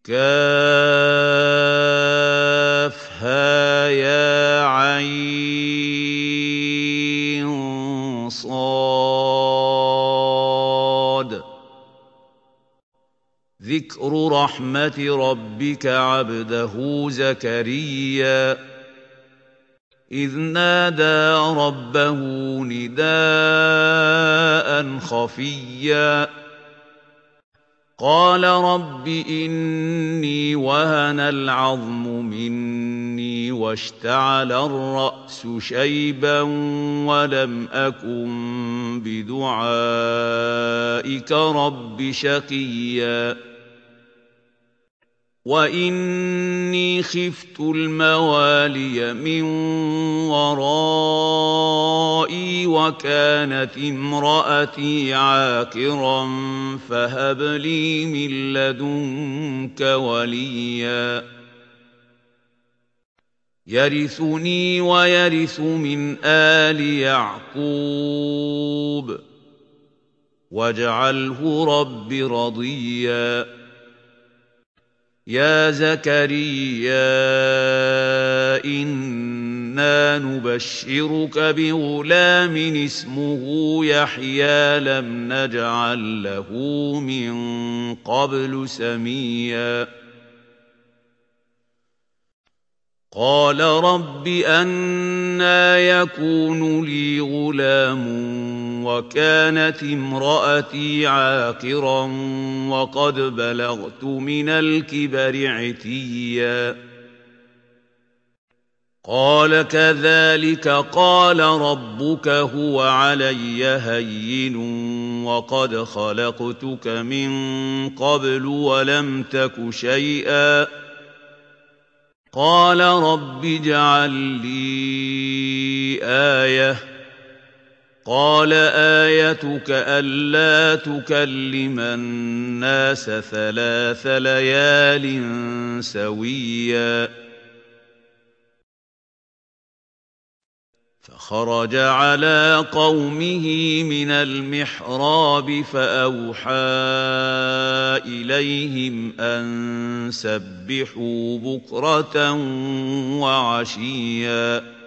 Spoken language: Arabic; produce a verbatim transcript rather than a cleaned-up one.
كافها يا عين صاد ذكر رحمة ربك عبده زكريا إذ نادى ربه نداء خفيا قال رب إني وهن العظم مني واشتعل الرأس شيبا ولم أكن بدعائك رب شقيا وإني خفت الموالي من ورائي وكانت امرأتي عاقرا فهب لي من لدنك وليا يرثني ويرث من آل يعقوب واجعله رب رضيا يا زكريا إنا نبشرك بغلام اسمه يحيى لم نجعل له من قبل سميا قال رب أنى يكون لي غلام وكانت امرأتي عاقرا وقد بلغت من الكبر عتيا قال كذلك قال ربك هو علي هين وقد خلقتك من قبل ولم تك شيئا قال رب اجعل لي آية قال آيتك ألا تكلم الناس ثلاث ليال سويا فخرج على قومه من المحراب فأوحى إليهم أن سبحوا بكرة وعشيا